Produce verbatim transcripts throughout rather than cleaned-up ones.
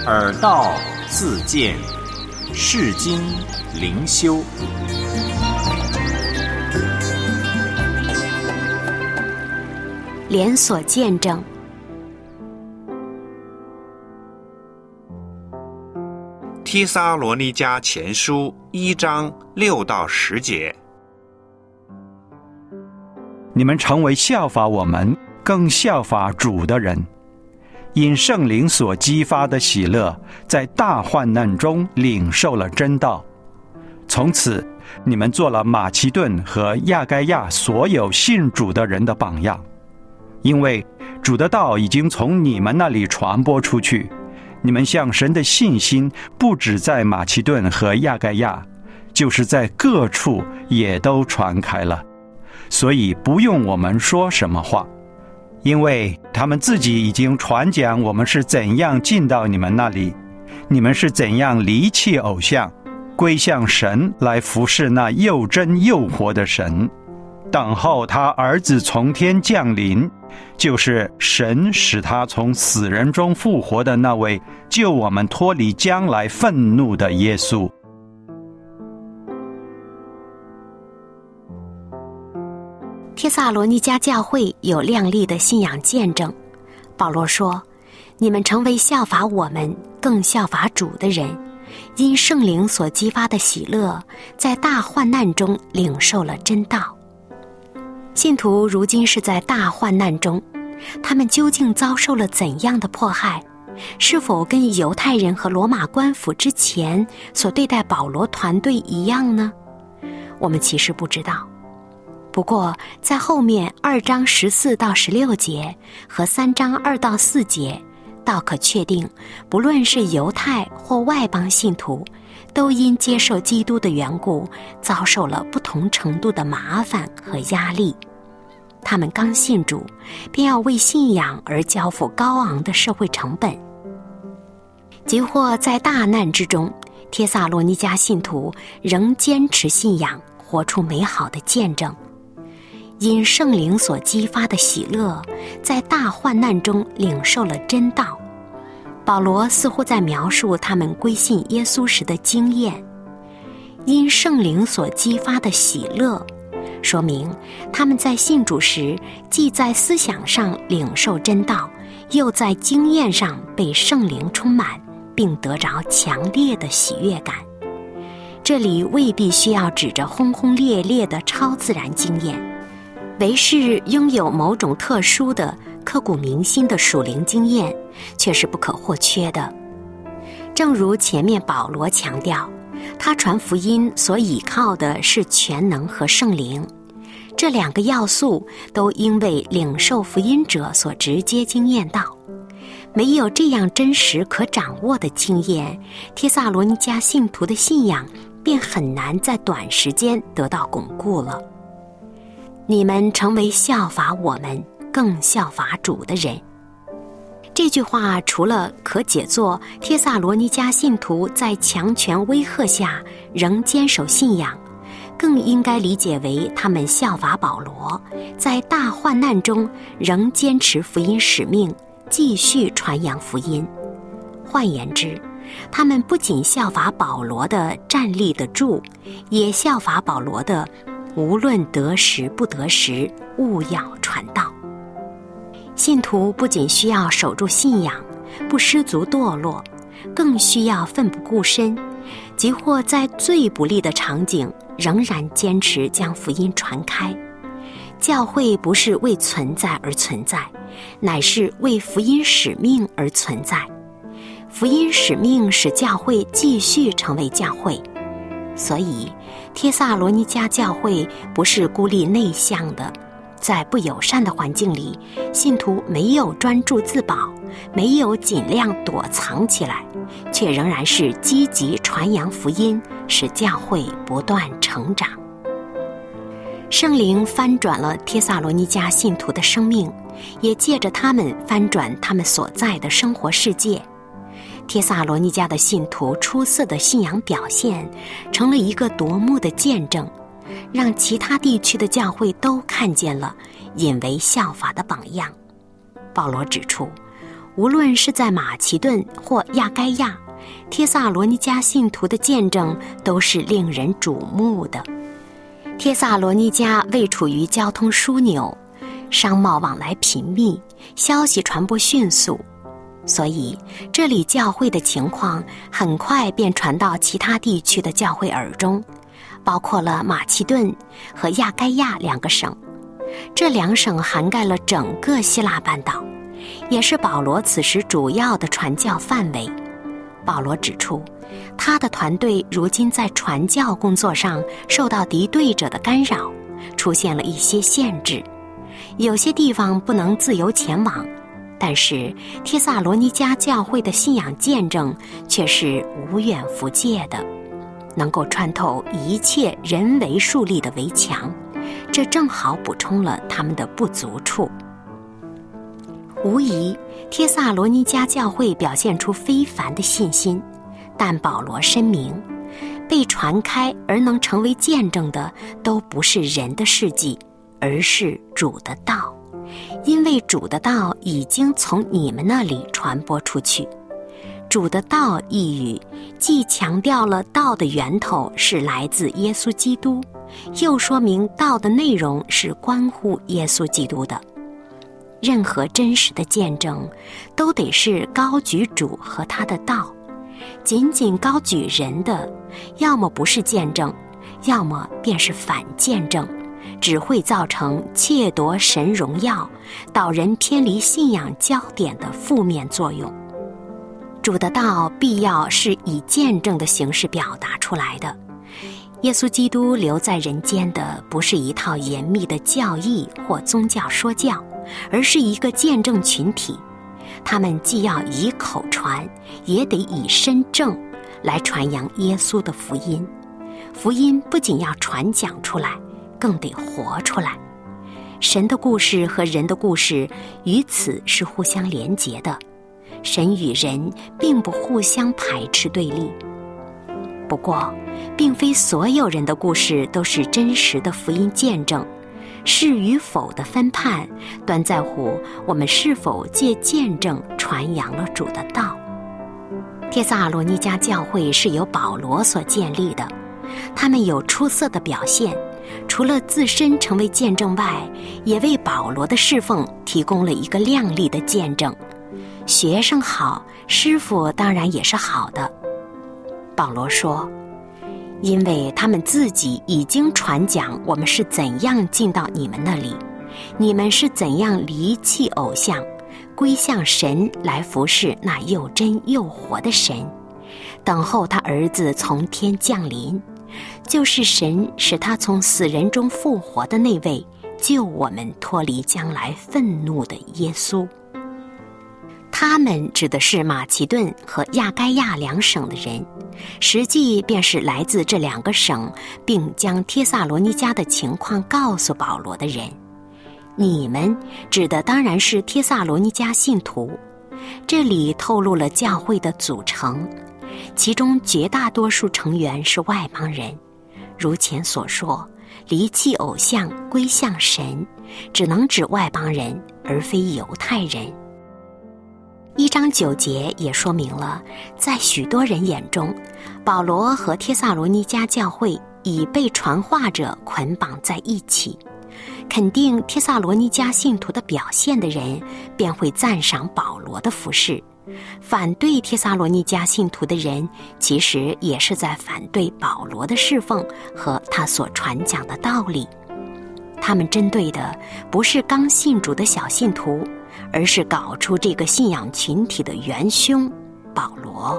耳道自见，世经灵修。 连锁见证。 帖撒罗尼迦前书一章六到十节。 你们成为效法我们，更效法主的人，因圣灵所激发的喜乐，在大患难中领受了真道。从此，你们做了马其顿和亚该亚所有信主的人的榜样，因为主的道已经从你们那里传播出去。你们向神的信心不只在马其顿和亚该亚，就是在各处也都传开了，所以不用我们说什么话，因为他们自己已经传讲我们是怎样进到你们那里，你们是怎样离弃偶像，归向神来服侍那又真又活的神，等候他儿子从天降临，就是神使他从死人中复活的那位救我们脱离将来愤怒的耶稣。 帖撒罗尼迦教会有亮丽的信仰见证。保罗说，你们成为效法我们，更效法主的人，因圣灵所激发的喜乐，在大患难中领受了真道。信徒如今是在大患难中，他们究竟遭受了怎样的迫害？是否跟犹太人和罗马官府之前所对待保罗团队一样呢？我们其实不知道。不过在后面二章十四到十六节和三章二到四节，倒可确定，不论是犹太或外邦信徒，都因接受基督的缘故，遭受了不同程度的麻烦和压力。他们刚信主，便要为信仰而交付高昂的社会成本。即或在大难之中，帖撒罗尼迦信徒仍坚持信仰，活出美好的见证。因圣灵所激发的喜乐，在大患难中领受了真道。保罗似乎在描述他们归信耶稣时的经验。因圣灵所激发的喜乐，说明他们在信主时，既在思想上领受真道，又在经验上被圣灵充满，并得着强烈的喜悦感。这里未必需要指着轰轰烈烈的超自然经验，唯是拥有某种特殊的刻骨铭心的属灵经验，却是不可或缺的。正如前面保罗强调，他传福音所倚靠的是全能和圣灵，这两个要素都因为领受福音者所直接经验到。没有这样真实可掌握的经验，帖撒罗尼迦信徒的信仰便很难在短时间得到巩固了。你们成为效法我们，更效法主的人。这句话除了可解作帖撒罗尼迦信徒在强权威吓下仍坚守信仰，更应该理解为他们效法保罗，在大患难中仍坚持福音使命，继续传扬福音。换言之，他们不仅效法保罗的站立得住，也效法保罗的无论得时不得时，务要传道。信徒不仅需要守住信仰，不失足堕落，更需要奋不顾身，即或在最不利的场景，仍然坚持将福音传开。教会不是为存在而存在，乃是为福音使命而存在。福音使命使教会继续成为教会。所以帖撒罗尼迦教会不是孤立内向的，在不友善的环境里，信徒没有专注自保，没有尽量躲藏起来，却仍然是积极传扬福音，使教会不断成长。圣灵翻转了帖撒罗尼迦信徒的生命，也借着他们翻转他们所在的生活世界。帖撒罗尼迦的信徒出色的信仰表现，成了一个夺目的见证，让其他地区的教会都看见了，引为效法的榜样。保罗指出， 无论是在马其顿或亚该亚，帖撒罗尼迦信徒的见证都是令人瞩目的。帖撒罗尼迦位处于交通枢纽，商贸往来频密，消息传播迅速，所以这里教会的情况很快便传到其他地区的教会耳中，包括了马其顿和亚该亚两个省。这两省涵盖了整个希腊半岛，也是保罗此时主要的传教范围。保罗指出，他的团队如今在传教工作上受到敌对者的干扰，出现了一些限制，有些地方不能自由前往，但是帖撒罗尼迦教会的信仰见证却是无远弗届的，能够穿透一切人为树立的围墙，这正好补充了他们的不足处。无疑，帖撒罗尼迦教会表现出非凡的信心，但保罗申明，被传开而能成为见证的都不是人的事迹，而是主的道，因为主的道已经从你们那里传播出去。主的道一语既强调了道的源头是来自耶稣基督，又说明道的内容是关乎耶稣基督的。任何真实的见证都得是高举主和他的道，仅仅高举人的，要么不是见证，要么便是反见证，只会造成窃夺神荣耀、导人偏离信仰焦点的负面作用。主的道必要是以见证的形式表达出来的。耶稣基督留在人间的不是一套严密的教义或宗教说教，而是一个见证群体，他们既要以口传，也得以身证来传扬耶稣的福音。福音不仅要传讲出来，更得活出来。神的故事和人的故事与此是互相连结的，神与人并不互相排斥对立。不过，并非所有人的故事都是真实的福音见证，是与否的分判，端在乎我们是否借见证传扬了主的道。帖撒罗尼迦教会是由保罗所建立的，他们有出色的表现，除了自身成为见证外，也为保罗的侍奉提供了一个亮丽的见证。学生好，师傅当然也是好的。保罗说，因为他们自己已经传讲我们是怎样进到你们那里，你们是怎样离弃偶像，归向神来服侍那又真又活的神，等候他儿子从天降临，就是神使他从死人中复活的那位，救我们脱离将来愤怒的耶稣。他们指的是马其顿和亚该亚两省的人，实际便是来自这两个省，并将帖撒罗尼迦的情况告诉保罗的人。你们指的当然是帖撒罗尼迦信徒，这里透露了教会的组成，其中绝大多数成员是外邦人。如前所说，离弃偶像归向神，只能指外邦人，而非犹太人。一章九节也说明了，在许多人眼中，保罗和帖撒罗尼迦教会已被传话者捆绑在一起。肯定帖撒罗尼迦信徒的表现的人，便会赞赏保罗的服事；反对帖撒罗尼迦信徒的人，其实也是在反对保罗的侍奉和他所传讲的道理。他们针对的不是刚信主的小信徒，而是搞出这个信仰群体的元凶保罗。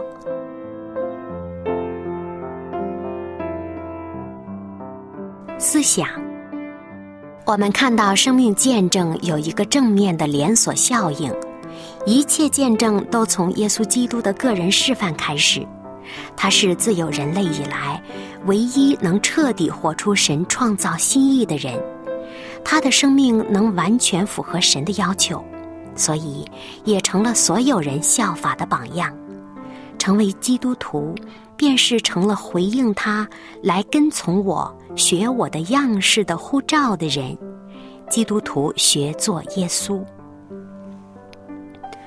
思想，我们看到生命见证有一个正面的连锁效应，一切见证都从耶稣基督的个人示范开始。他是自有人类以来唯一能彻底活出神创造心意的人，他的生命能完全符合神的要求，所以也成了所有人效法的榜样。成为基督徒，便是成了回应他来跟从我、学我的样式的呼召的人。基督徒学做耶稣。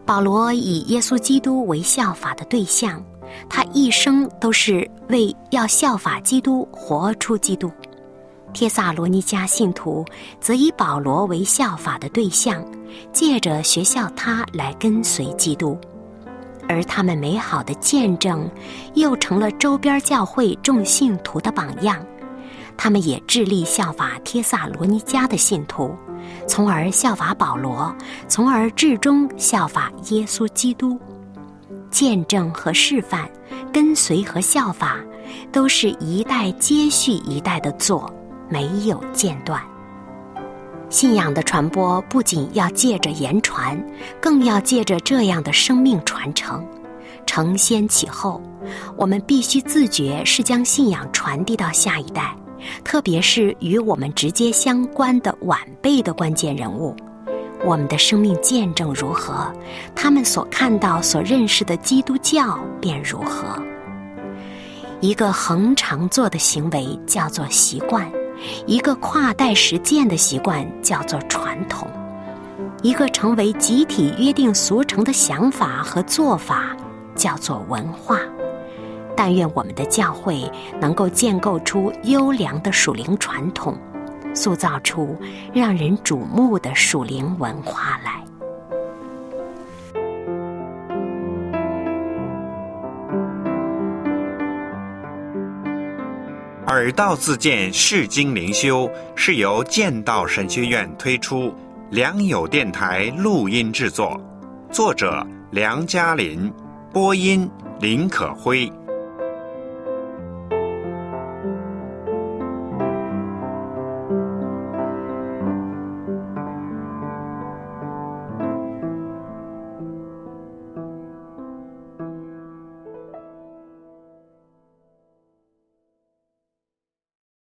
保罗以耶稣基督为效法的对象，他一生都是为要效法基督活出基督。帖撒罗尼迦信徒则以保罗为效法的对象，借着学效他来跟随基督，而他们美好的见证又成了周边教会众信徒的榜样。他们也致力效法帖撒罗尼迦的信徒，从而效法保罗，从而至终效法耶稣基督。见证和示范，跟随和效法，都是一代接续一代的做，没有间断。信仰的传播不仅要借着言传，更要借着这样的生命传承。承先启后，我们必须自觉是将信仰传递到下一代，特别是与我们直接相关的晚辈的关键人物。我们的生命见证如何，他们所看到所认识的基督教便如何。一个恒常做的行为叫做习惯，一个跨代实践的习惯叫做传统，一个成为集体约定俗成的想法和做法叫做文化。但愿我们的教会能够建构出优良的属灵传统，塑造出让人瞩目的属灵文化来。 耳道自荐释经灵修是由剑道神学院推出，良友电台录音制作，作者梁嘉林，播音林可辉。